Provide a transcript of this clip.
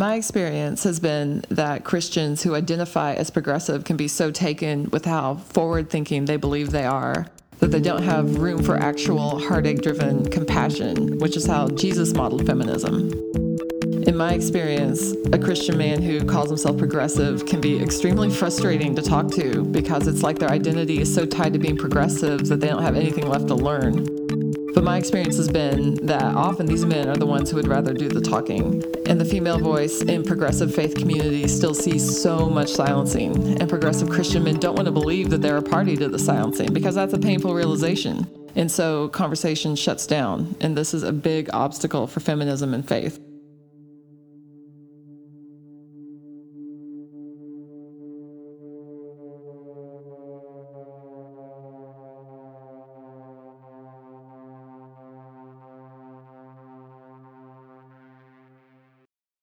My experience has been that Christians who identify as progressive can be so taken with how forward-thinking they believe they are that they don't have room for actual heartache-driven compassion, which is how Jesus modeled feminism. In my experience, a Christian man who calls himself progressive can be extremely frustrating to talk to because it's like their identity is so tied to being progressive that they don't have anything left to learn. But my experience has been that often these men are the ones who would rather do the talking. And the female voice in progressive faith communities still sees so much silencing. And progressive Christian men don't want to believe that they're a party to the silencing because that's a painful realization. And so conversation shuts down. And this is a big obstacle for feminism and faith.